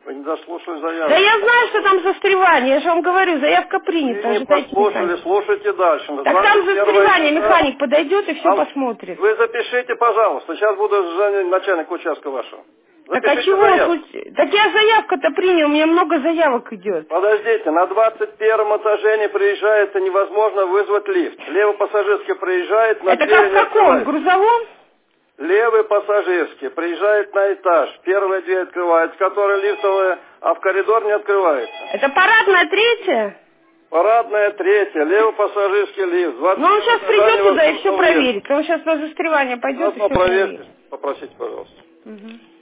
Вы не дослушали заявку. Да я знаю, что там застревание, я же вам говорю, заявка принята. Вы не послушали, слушайте дальше. Так там застревание, механик подойдет и все посмотрит. Вы запишите, пожалуйста, сейчас буду звонить начальнику участка вашего. Так а чего? Так я заявка-то принял, у меня много заявок идет. Подождите, на 21 этаже не приезжает, невозможно вызвать лифт. Левый пассажирский приезжает, на двери не открывается. Это как в каком? В грузовом? Левый пассажирский приезжает на этаж, первая дверь открывается, которая лифтовая, а в коридор не открывается. Это парадная третья? Парадная третья, левый пассажирский лифт. Ну он сейчас придет туда и все проверит. Он сейчас на застревание пойдет и все проверит. Попросите, пожалуйста. Угу.